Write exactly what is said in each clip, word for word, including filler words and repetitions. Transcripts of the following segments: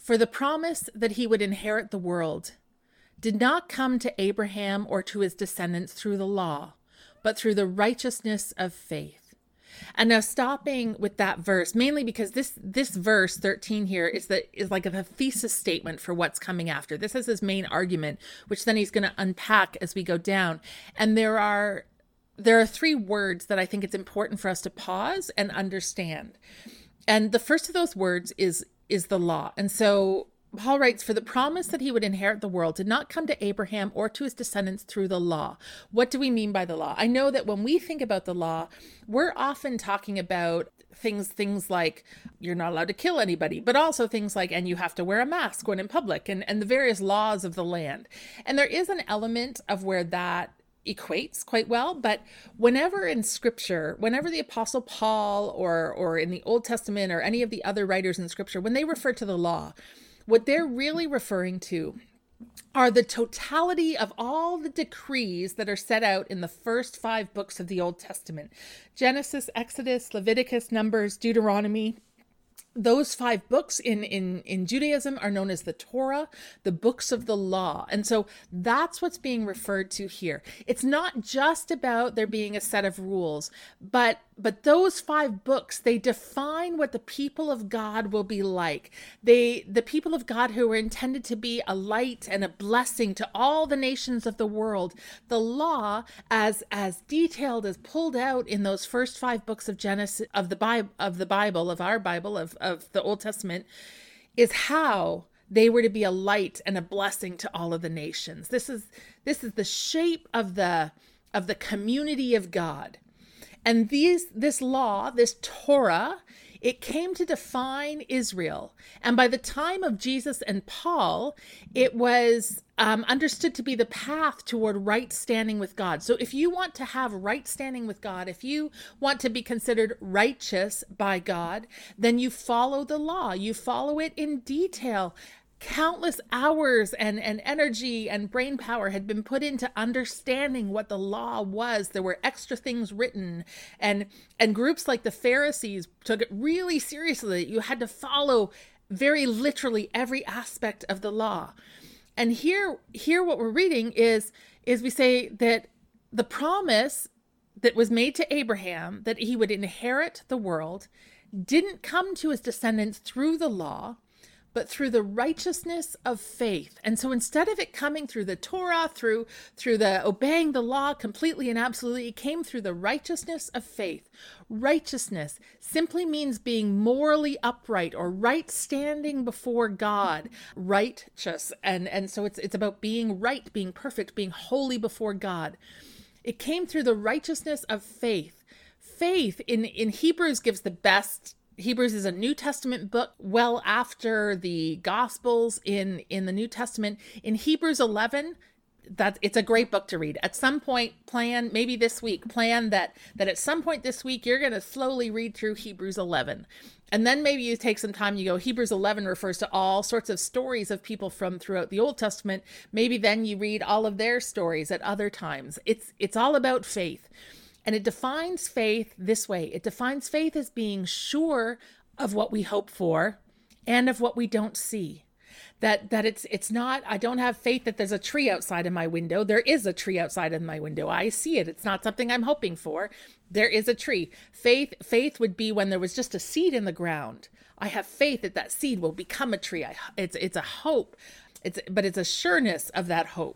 For the promise that he would inherit the world did not come to Abraham or to his descendants through the law, but through the righteousness of faith. And now stopping with that verse, mainly because this this verse thirteen here is the is like a thesis statement for what's coming after. This is his main argument, which then he's going to unpack as we go down. And there are there are three words that I think it's important for us to pause and understand. And the first of those words is is the law. And so Paul writes, for the promise that he would inherit the world did not come to Abraham or to his descendants through the law. What do we mean by the law? I know that when we think about the law, we're often talking about things, things like you're not allowed to kill anybody, but also things like, and you have to wear a mask when in public, and, and the various laws of the land. And there is an element of where that equates quite well, but whenever in scripture, whenever the Apostle Paul or or in the Old Testament or any of the other writers in scripture, when they refer to the law, what they're really referring to are the totality of all the decrees that are set out in the first five books of the Old Testament. Genesis, Exodus, Leviticus, Numbers, Deuteronomy. Those five books in, in, in Judaism are known as the Torah, the books of the law. And so that's what's being referred to here. It's not just about there being a set of rules, but but those five books, they define what the people of God will be like. They, the people of God who are intended to be a light and a blessing to all the nations of the world. The law, as as detailed, as pulled out in those first five books of Genesis, of the Bible, of the Bible, of our Bible, of of the Old Testament, is how they were to be a light and a blessing to all of the nations. This is this is the shape of the of the community of God. And these this law, this Torah, it came to define Israel. And by the time of Jesus and Paul, it was um, understood to be the path toward right standing with God. So if you want to have right standing with God, if you want to be considered righteous by God, then you follow the law. You follow it in detail. Countless hours and, and energy and brain power had been put into understanding what the law was. There were extra things written, and and groups like the Pharisees took it really seriously. You had to follow very literally every aspect of the law. And here, here what we're reading is, is we say that the promise that was made to Abraham, that he would inherit the world, didn't come to his descendants through the law, but through the righteousness of faith. And so instead of it coming through the Torah, through through the obeying the law completely and absolutely, it came through the righteousness of faith. Righteousness simply means being morally upright or right standing before God, righteous. And, and so it's it's about being right, being perfect, being holy before God. It came through the righteousness of faith. Faith in, in Hebrews gives the best. Hebrews is a New Testament book well after the Gospels in, in the New Testament. In Hebrews eleven, that it's a great book to read. At some point, plan, maybe this week, plan that, that at some point this week, you're going to slowly read through Hebrews eleven. And then maybe you take some time, you go, Hebrews eleven refers to all sorts of stories of people from throughout the Old Testament. Maybe then you read all of their stories at other times. It's, it's all about faith. And it defines faith this way. It defines faith as being sure of what we hope for and of what we don't see. That that it's it's not, I don't have faith that there's a tree outside of my window. There is a tree outside of my window. I see it. It's not something I'm hoping for. There is a tree. Faith faith would be when there was just a seed in the ground. I have faith that that seed will become a tree. I, it's it's a hope. It's but it's a sureness of that hope.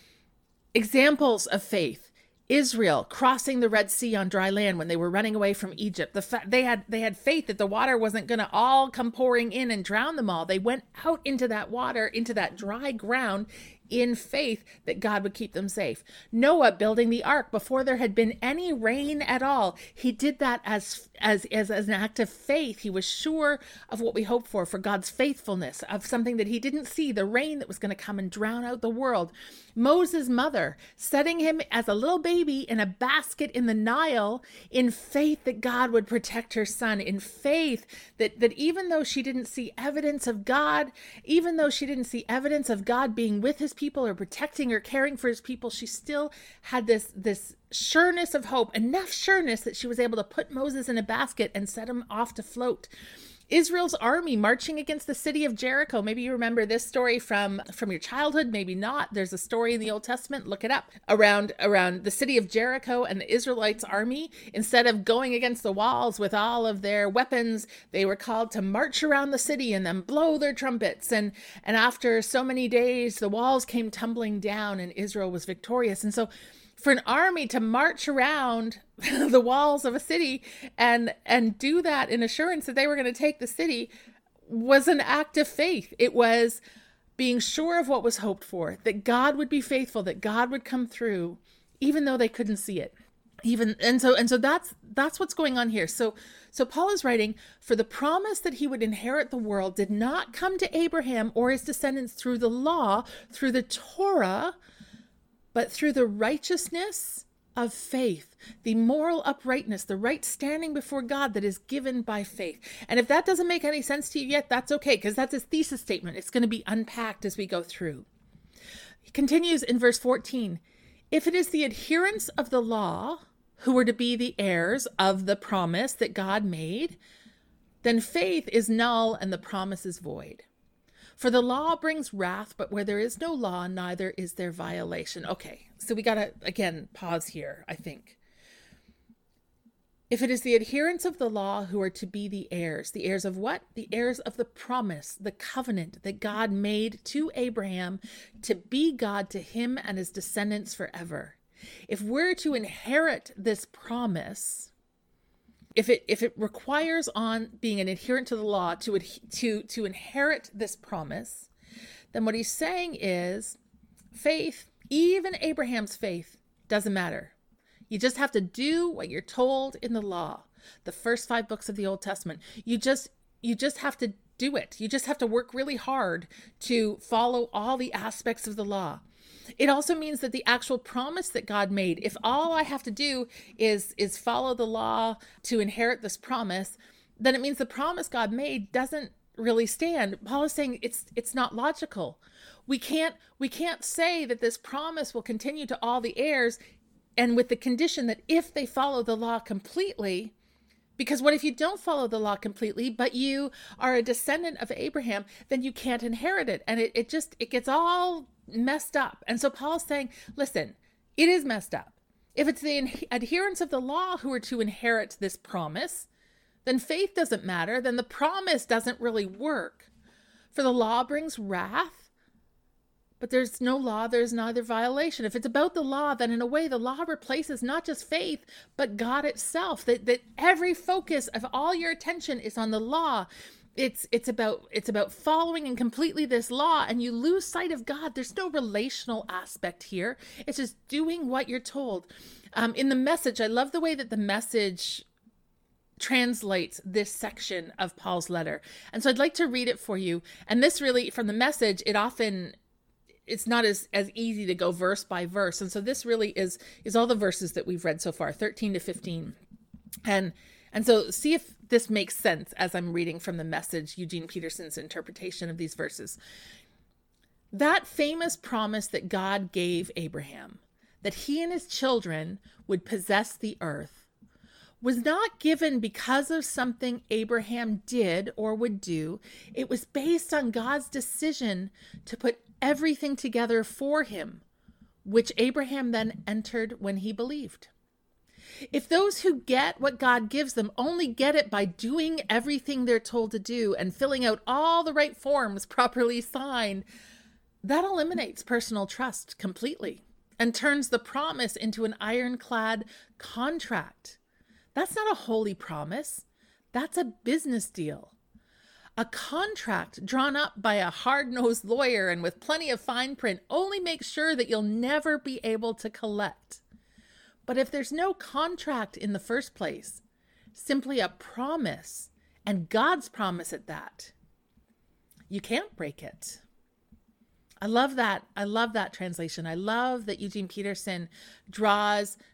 Examples of faith. Israel crossing the Red Sea on dry land when they were running away from Egypt. The fa- they had they had faith that the water wasn't going to all come pouring in and drown them all. They went out into that water, into that dry ground, in faith that God would keep them safe. Noah building the ark before there had been any rain at all. He did that as, as, as, as an act of faith. He was sure of what we hope for, for God's faithfulness, of something that he didn't see, the rain that was going to come and drown out the world. Moses' mother setting him as a little baby in a basket in the Nile in faith that God would protect her son, in faith that, that even though she didn't see evidence of God, even though she didn't see evidence of God being with his people or protecting or caring for his people, she still had this this sureness of hope, enough sureness that she was able to put Moses in a basket and set him off to float. Israel's army marching against the city of Jericho. Maybe you remember this story from, from your childhood, maybe not. There's a story in the Old Testament, look it up, around, around the city of Jericho and the Israelites' army. Instead of going against the walls with all of their weapons, they were called to march around the city and then blow their trumpets. And, and after so many days, the walls came tumbling down and Israel was victorious. And so for an army to march around the walls of a city and and do that in assurance that they were going to take the city was an act of faith. It was being sure of what was hoped for, that God would be faithful, that God would come through, even though they couldn't see it. Even and so and so that's that's what's going on here. So so Paul is writing, for the promise that he would inherit the world did not come to Abraham or his descendants through the law, through the Torah, but through the righteousness of faith, the moral uprightness, the right standing before God that is given by faith. And if that doesn't make any sense to you yet, that's okay, because that's his thesis statement. It's going to be unpacked as we go through. He continues in verse fourteen. If it is the adherents of the law who are to be the heirs of the promise that God made, then faith is null and the promise is void. For the law brings wrath, but where there is no law, neither is there violation. Okay, so we got to, again, pause here, I think. If it is the adherents of the law who are to be the heirs, the heirs of what? The heirs of the promise, the covenant that God made to Abraham to be God to him and his descendants forever. If we're to inherit this promise, If it if it requires on being an adherent to the law to to to inherit this promise, then what he's saying is faith, even Abraham's faith, doesn't matter. You just have to do what you're told in the law, the first five books of the Old Testament. You just you just have to do it. You just have to work really hard to follow all the aspects of the law. It also means that the actual promise that God made, if all I have to do is, is follow the law to inherit this promise, then it means the promise God made doesn't really stand. Paul is saying it's it's not logical. We can't we can't say that this promise will continue to all the heirs, and with the condition that if they follow the law completely, because what if you don't follow the law completely, but you are a descendant of Abraham, then you can't inherit it. And it, it just, it gets all messed up. And so Paul's saying, listen, it is messed up. If it's the adherents of the law who are to inherit this promise, then faith doesn't matter. Then the promise doesn't really work. For the law brings wrath, but there's no law, there's neither violation. If it's about the law, then in a way the law replaces not just faith, but God itself. That that every focus of all your attention is on the law. It's it's about it's about following and completely this law, and you lose sight of God. There's no relational aspect here. It's just doing what you're told. Um, in the Message, I love the way that the Message translates this section of Paul's letter. And so I'd like to read it for you. And this really, from the Message, it often, it's not as, as easy to go verse by verse. And so this really is, is all the verses that we've read so far, thirteen to fifteen. And, and so see if this makes sense as I'm reading from the Message, Eugene Peterson's interpretation of these verses. That famous promise that God gave Abraham, that he and his children would possess the earth, was not given because of something Abraham did or would do. It was based on God's decision to put everything together for him, which Abraham then entered when he believed. If those who get what God gives them only get it by doing everything they're told to do and filling out all the right forms properly signed, that eliminates personal trust completely and turns the promise into an ironclad contract. That's not a holy promise. That's a business deal. A contract drawn up by a hard-nosed lawyer and with plenty of fine print only makes sure that you'll never be able to collect. But if there's no contract in the first place, simply a promise, and God's promise at that, you can't break it. I love that. I love that translation. I love that Eugene Peterson draws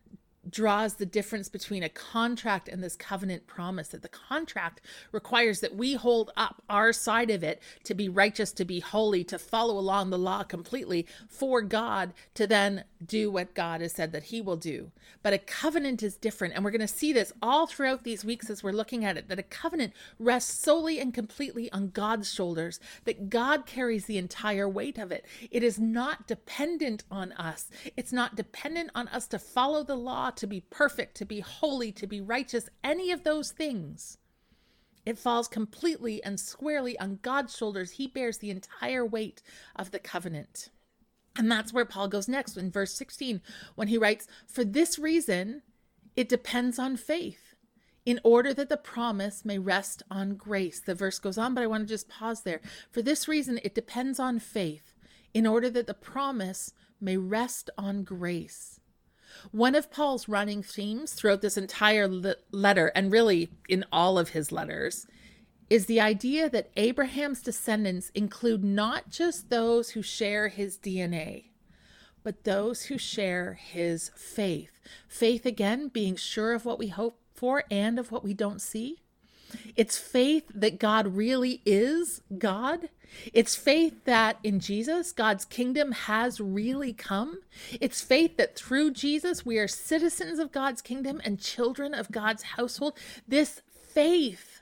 draws the difference between a contract and this covenant promise, that the contract requires that we hold up our side of it to be righteous, to be holy, to follow along the law completely for God, to then do what God has said that he will do. But a covenant is different. And we're going to see this all throughout these weeks as we're looking at it, that a covenant rests solely and completely on God's shoulders, that God carries the entire weight of it. It is not dependent on us. It's not dependent on us to follow the law, to be perfect, to be holy, to be righteous, any of those things. It falls completely and squarely on God's shoulders. He bears the entire weight of the covenant. And that's where Paul goes next in verse sixteen, when he writes, "For this reason, it depends on faith, in order that the promise may rest on grace." The verse goes on, but I want to just pause there. For this reason, it depends on faith, in order that the promise may rest on grace. One of Paul's running themes throughout this entire letter, and really in all of his letters, is the idea that Abraham's descendants include not just those who share his D N A, but those who share his faith. Faith, again, being sure of what we hope for and of what we don't see. It's faith that God really is God. It's faith that in Jesus, God's kingdom has really come. It's faith that through Jesus, we are citizens of God's kingdom and children of God's household. This faith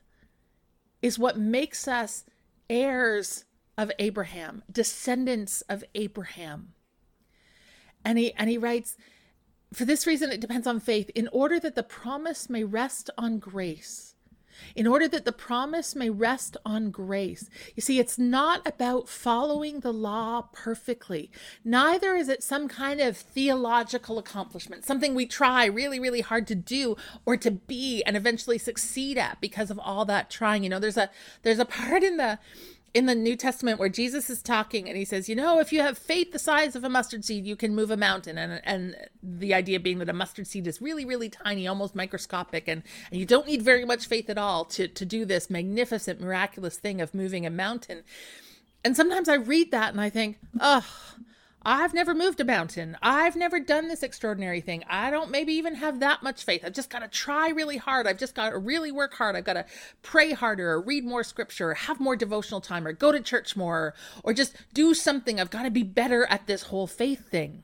is what makes us heirs of Abraham, descendants of Abraham. And he, and he writes, "For this reason, it depends on faith, in order that the promise may rest on grace." In order that the promise may rest on grace. You see, it's not about following the law perfectly. Neither is it some kind of theological accomplishment, something we try really, really hard to do or to be and eventually succeed at because of all that trying. You know, there's a there's a part in the in the New Testament where Jesus is talking and he says, you know, if you have faith the size of a mustard seed, you can move a mountain. And and the idea being that a mustard seed is really, really tiny, almost microscopic. And, and you don't need very much faith at all to, to do this magnificent, miraculous thing of moving a mountain. And sometimes I read that and I think, oh, I've never moved a mountain. I've never done this extraordinary thing. I don't maybe even have that much faith. I've just got to try really hard. I've just got to really work hard. I've got to pray harder or read more scripture or have more devotional time or go to church more or, or just do something. I've got to be better at this whole faith thing.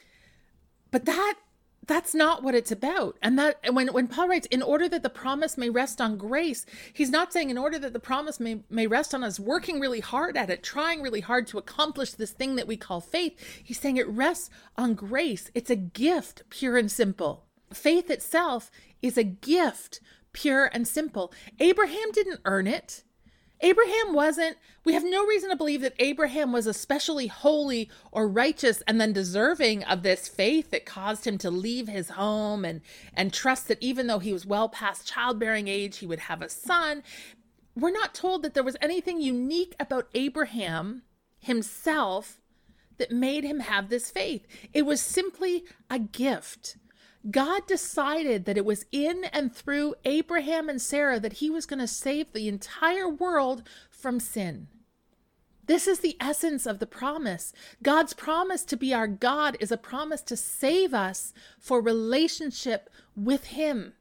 But that That's not what it's about. And that when, when Paul writes, in order that the promise may rest on grace, he's not saying in order that the promise may, may rest on us working really hard at it, trying really hard to accomplish this thing that we call faith. He's saying it rests on grace. It's a gift, pure and simple. Faith itself is a gift, pure and simple. Abraham didn't earn it. Abraham wasn't, we have no reason to believe that Abraham was especially holy or righteous and then deserving of this faith that caused him to leave his home and, and trust that even though he was well past childbearing age, he would have a son. We're not told that there was anything unique about Abraham himself that made him have this faith. It was simply a gift. God decided that it was in and through Abraham and Sarah that he was going to save the entire world from sin. This is the essence of the promise. God's promise to be our God is a promise to save us for relationship with him,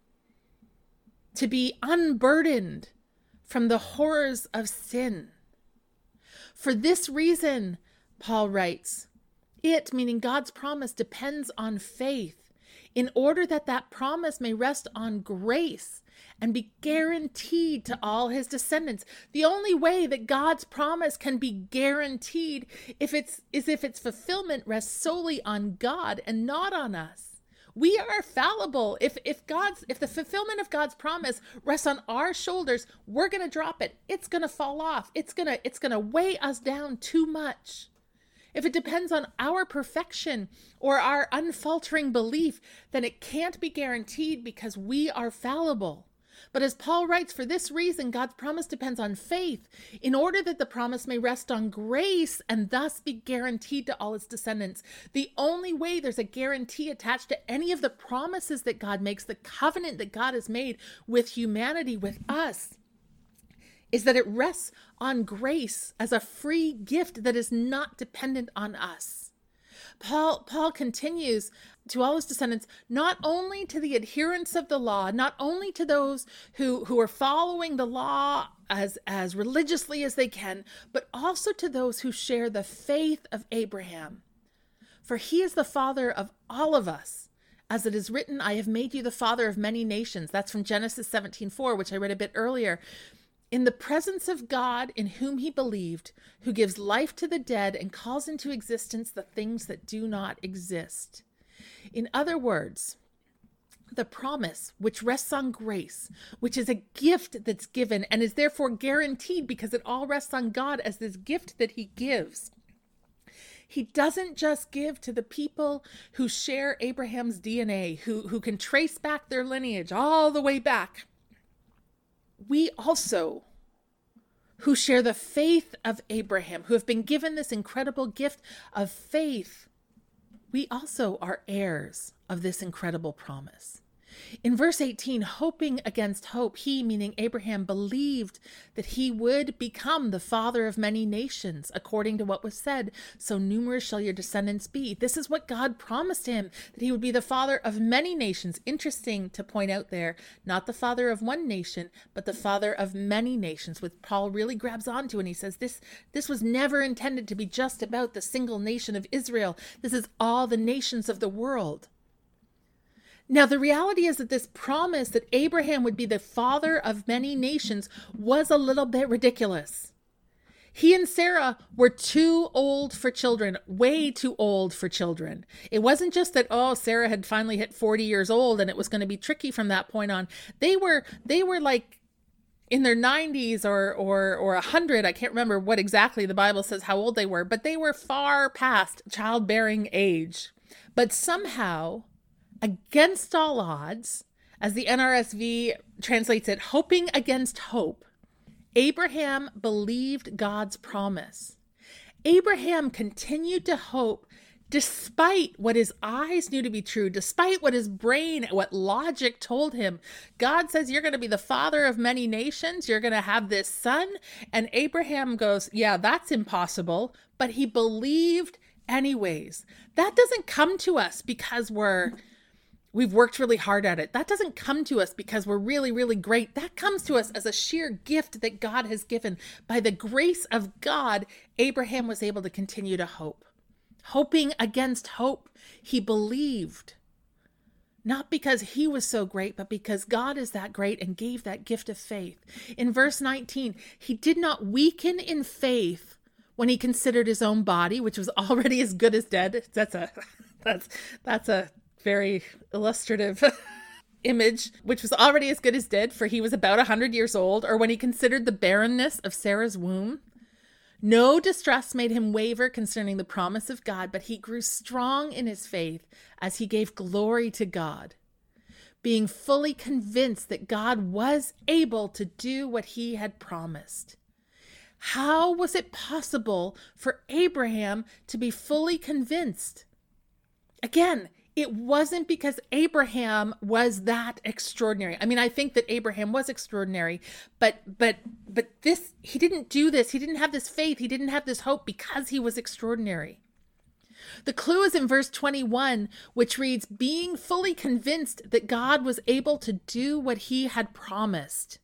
to be unburdened from the horrors of sin. For this reason, Paul writes, it, meaning God's promise, depends on faith, in order that that promise may rest on grace and be guaranteed to all his descendants. The only way that God's promise can be guaranteed if it's, is if its fulfillment rests solely on God and not on us. We are fallible. If if God's if the fulfillment of God's promise rests on our shoulders, we're going to drop it. It's going to fall off. It's going to it's going to weigh us down too much. If it depends on our perfection or our unfaltering belief, then it can't be guaranteed because we are fallible. But as Paul writes, for this reason, God's promise depends on faith, in order that the promise may rest on grace and thus be guaranteed to all its descendants. The only way there's a guarantee attached to any of the promises that God makes, the covenant that God has made with humanity, with us, is that it rests on grace as a free gift that is not dependent on us. Paul, Paul continues to all his descendants, not only to the adherents of the law, not only to those who, who are following the law as, as religiously as they can, but also to those who share the faith of Abraham. For he is the father of all of us. As it is written, I have made you the father of many nations. That's from Genesis seventeen four, which I read a bit earlier. In the presence of God in whom he believed, who gives life to the dead and calls into existence the things that do not exist. In other words, the promise, which rests on grace, which is a gift that's given and is therefore guaranteed because it all rests on God as this gift that he gives. He doesn't just give to the people who share Abraham's D N A, who, who can trace back their lineage all the way back. We also, who share the faith of Abraham, who have been given this incredible gift of faith, we also are heirs of this incredible promise. In verse eighteen, hoping against hope, he, meaning Abraham, believed that he would become the father of many nations, according to what was said, so numerous shall your descendants be. This is what God promised him, that he would be the father of many nations. Interesting to point out there, not the father of one nation, but the father of many nations, which Paul really grabs onto, and he says this, this was never intended to be just about the single nation of Israel. This is all the nations of the world. Now, the reality is that this promise that Abraham would be the father of many nations was a little bit ridiculous. He and Sarah were too old for children, way too old for children. It wasn't just that, oh, Sarah had finally hit forty years old and it was going to be tricky from that point on. They were, they were like in their nineties or, or, or one hundred. I can't remember what exactly the Bible says how old they were, but they were far past childbearing age. But somehow, against all odds, as the N R S V translates it, hoping against hope, Abraham believed God's promise. Abraham continued to hope despite what his eyes knew to be true, despite what his brain, what logic told him. God says, you're going to be the father of many nations. You're going to have this son. And Abraham goes, yeah, that's impossible. But he believed anyways. That doesn't come to us because we're We've worked really hard at it. That doesn't come to us because we're really, really great. That comes to us as a sheer gift that God has given. By the grace of God, Abraham was able to continue to hope. Hoping against hope, he believed. Not because he was so great, but because God is that great and gave that gift of faith. In verse nineteen, he did not weaken in faith when he considered his own body, which was already as good as dead. That's a, that's, that's a, very illustrative image, which was already as good as dead, for he was about a hundred years old, or when he considered the barrenness of Sarah's womb. No distress made him waver concerning the promise of God, but he grew strong in his faith as he gave glory to God, being fully convinced that God was able to do what he had promised. How was it possible for Abraham to be fully convinced? Again, it wasn't because Abraham was that extraordinary. I mean, I think that Abraham was extraordinary, but but but this, he didn't do this. He didn't have this faith. He didn't have this hope because he was extraordinary. The clue is in verse twenty-one, which reads, being fully convinced that God was able to do what he had promised.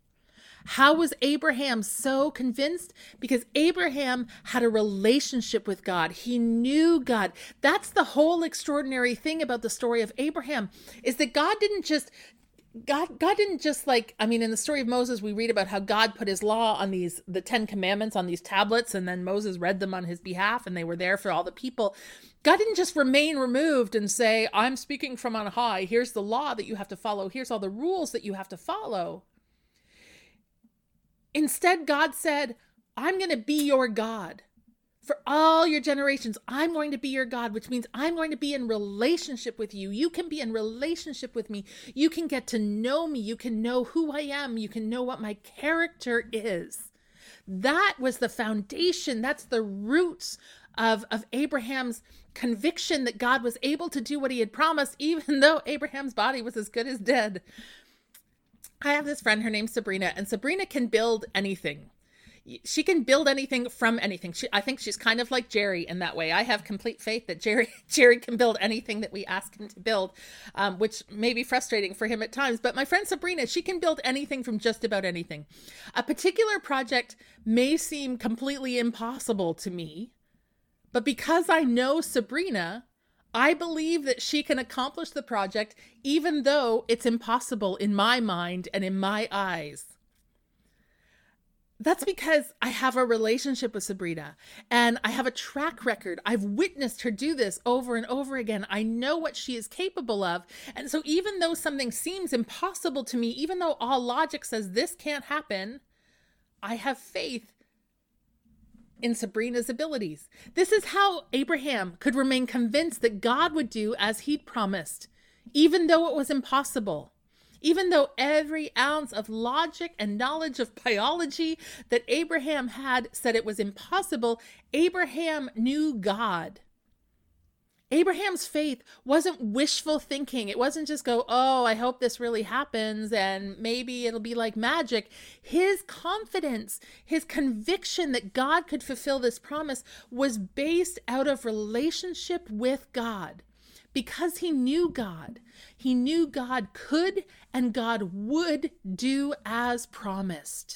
How was Abraham so convinced? Because Abraham had a relationship with God. He knew God. That's the whole extraordinary thing about the story of Abraham, is that God didn't just, God, God didn't just like, I mean, in the story of Moses, we read about how God put his law on these, the Ten Commandments on these tablets, and then Moses read them on his behalf, and they were there for all the people. God didn't just remain removed and say, I'm speaking from on high. Here's the law that you have to follow. Here's all the rules that you have to follow. Instead, God said, I'm going to be your God for all your generations. I'm going to be your God, which means I'm going to be in relationship with you. You can be in relationship with me. You can get to know me. You can know who I am. You can know what my character is. That was the foundation. That's the roots of, of Abraham's conviction that God was able to do what he had promised, even though Abraham's body was as good as dead. I have this friend, her name's Sabrina, and Sabrina can build anything. she can build anything from anything. She, I think she's kind of like Jerry in that way. I have complete faith that Jerry Jerry can build anything that we ask him to build, um, which may be frustrating for him at times. But my friend Sabrina, she can build anything from just about anything. A particular project may seem completely impossible to me, but because I know Sabrina, I believe that she can accomplish the project, even though it's impossible in my mind and in my eyes. That's because I have a relationship with Sabrina and I have a track record. I've witnessed her do this over and over again. I know what she is capable of. And so even though something seems impossible to me, even though all logic says this can't happen, I have faith in Sabrina's abilities. This is how Abraham could remain convinced that God would do as he'd promised, even though it was impossible. Even though every ounce of logic and knowledge of biology that Abraham had said it was impossible, Abraham knew God. Abraham's faith wasn't wishful thinking. It wasn't just go, oh, I hope this really happens and maybe it'll be like magic. His confidence, his conviction that God could fulfill this promise was based out of relationship with God. Because he knew God, he knew God could and God would do as promised.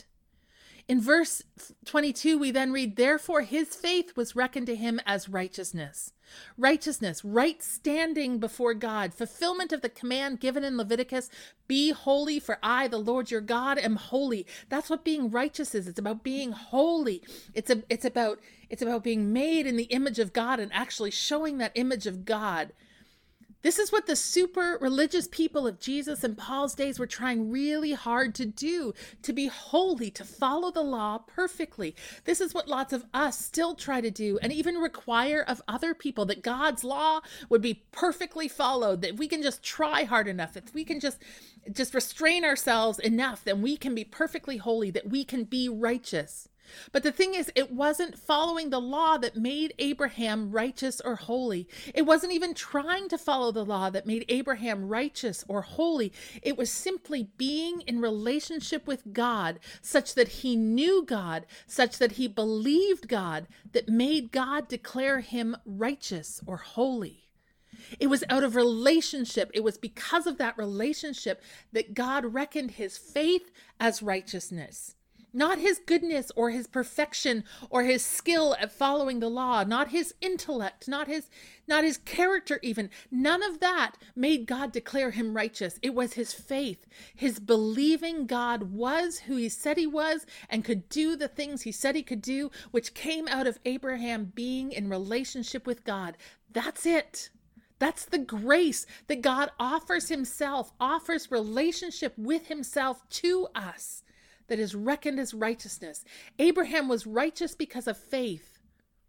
In verse twenty-two, we then read, therefore his faith was reckoned to him as righteousness. Righteousness, right standing before God, fulfillment of the command given in Leviticus, be holy for I, the Lord your God, am holy. That's what being righteous is. It's about being holy. It's a, it's about, it's about being made in the image of God and actually showing that image of God. This is what the super religious people of Jesus and Paul's days were trying really hard to do, to be holy, to follow the law perfectly. This is what lots of us still try to do and even require of other people, that God's law would be perfectly followed, that we can just try hard enough, if we can just, just restrain ourselves enough, then we can be perfectly holy, that we can be righteous. But the thing is, it wasn't following the law that made Abraham righteous or holy. It wasn't even trying to follow the law that made Abraham righteous or holy. It was simply being in relationship with God, such that he knew God, such that he believed God, that made God declare him righteous or holy. It was out of relationship. It was because of that relationship that God reckoned his faith as righteousness. Not his goodness or his perfection or his skill at following the law, not his intellect, not his, not his character even. None of that made God declare him righteous. It was his faith, his believing God was who he said he was and could do the things he said he could do, which came out of Abraham being in relationship with God. That's it. That's the grace that God offers himself, offers relationship with himself to us, that is reckoned as righteousness. Abraham was righteous because of faith,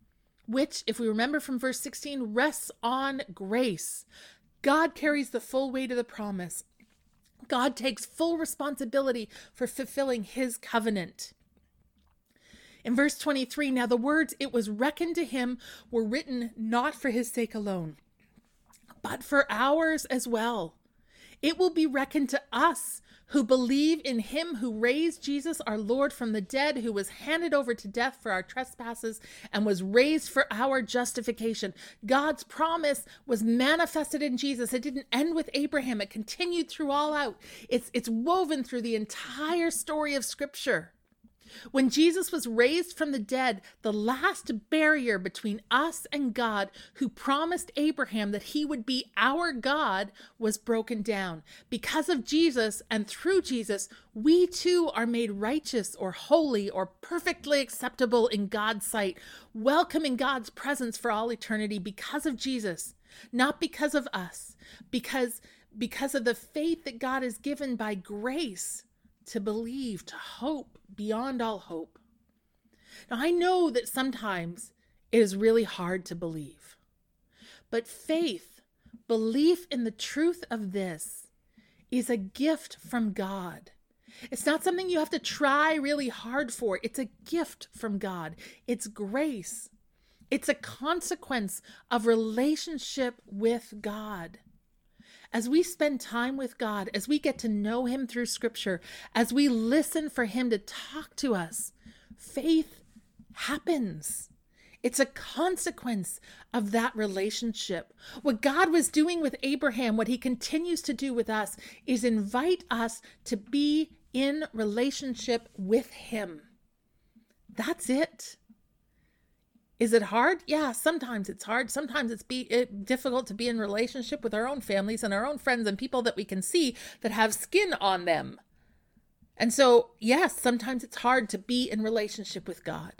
which, if we remember from verse sixteen, rests on grace. God carries the full weight of the promise. God takes full responsibility for fulfilling his covenant. In verse twenty-three, now the words, it was reckoned to him, were written not for his sake alone, but for ours as well. It will be reckoned to us who believe in him who raised Jesus our Lord from the dead, who was handed over to death for our trespasses and was raised for our justification. God's promise was manifested in Jesus. It didn't end with Abraham. It continued through all out. It's, it's woven through the entire story of Scripture. When Jesus was raised from the dead, the last barrier between us and God, who promised Abraham that he would be our God, was broken down. Because of Jesus and through Jesus, we too are made righteous or holy or perfectly acceptable in God's sight, welcome in God's presence for all eternity because of Jesus, not because of us, because, because of the faith that God has given by grace to believe, to hope beyond all hope. Now, I know that sometimes it is really hard to believe, but faith, belief in the truth of this, is a gift from God. It's not something you have to try really hard for. It's a gift from God. It's grace. It's a consequence of relationship with God. As we spend time with God, as we get to know him through Scripture, as we listen for him to talk to us Faith happens. It's a consequence of that relationship. What God was doing with Abraham, what he continues to do with us, is invite us to be in relationship with him. That's it. Is it hard? Yeah, sometimes it's hard. Sometimes it's be, it, difficult to be in relationship with our own families and our own friends and people that we can see that have skin on them. And so, yes, sometimes it's hard to be in relationship with God.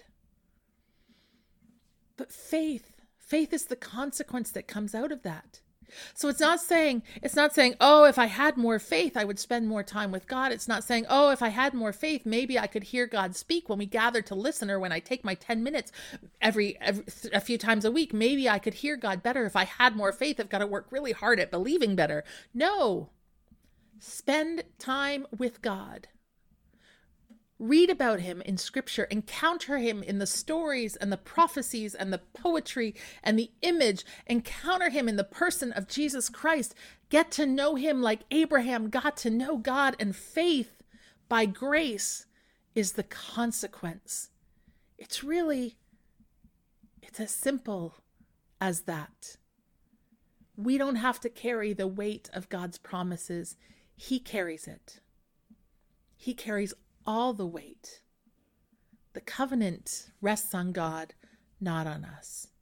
But faith, faith is the consequence that comes out of that. So it's not saying, it's not saying, oh, if I had more faith, I would spend more time with God. It's not saying, oh, if I had more faith, maybe I could hear God speak when we gather to listen, or when I take my ten minutes every, every a few times a week, maybe I could hear God better. If I had more faith, I've got to work really hard at believing better. No, spend time with God. Read about him in scripture, encounter him in the stories and the prophecies and the poetry and the image, encounter him in the person of Jesus Christ, get to know him like Abraham got to know God, and faith by grace is the consequence. It's really, it's as simple as that. We don't have to carry the weight of God's promises. He carries it. He carries all the weight. The covenant rests on God, not on us.